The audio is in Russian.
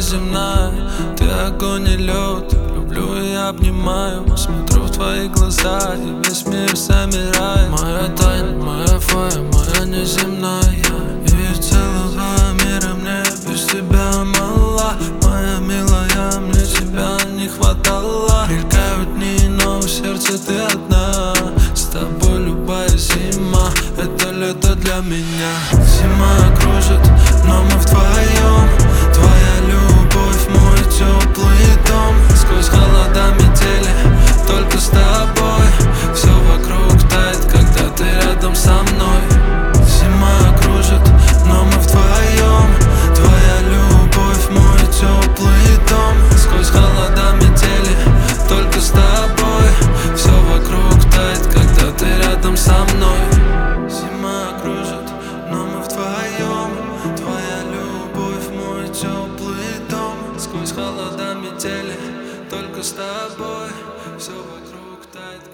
неземная. Ты огонь и лед, люблю и обнимаю. Смотрю в твои глаза, и весь мир замирает. Моя тайна, моя фая, моя неземная. И целого мира мне без тебя мало. Моя милая, мне тебя не хватало. Мелькают дни, но в сердце ты одна. С тобой любая зима, это лето для меня. Зима кружит, но мы вдвоем. Твоя любовь, мой теплый дом. Сквозь холода метели, только с тобой. Все вокруг тает, когда ты рядом со мной. Зима кружит, но мы вдвоем. Твоя любовь, мой теплый дом. Сквозь холода метели, только с тобой. Все вокруг тает, когда ты рядом со мной. Зима кружит, но мы вдвоем. Твоя любовь, мой теплый дом. Сквозь холода метели, только с тобой. Все вокруг тает.